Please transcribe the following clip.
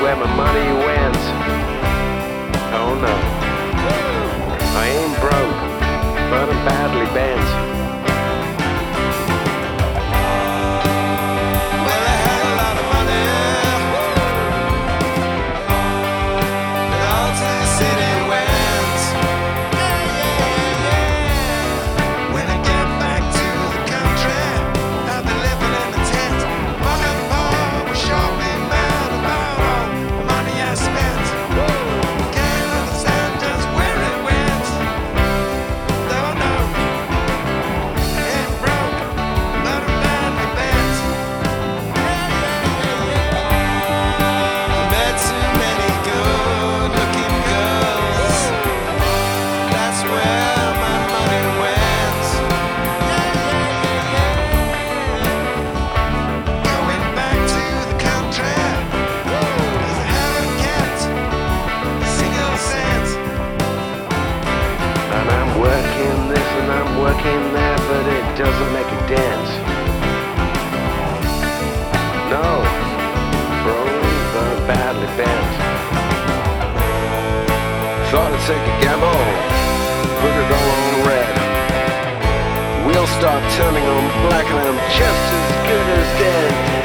where my money went. Oh no, I ain't broke, but I'm badly bent. Working there, but it doesn't make a dent. No, broke, but badly bent. Thought I'd take a gamble, put it all on red. Wheels start turning on black and I'm just as good as dead.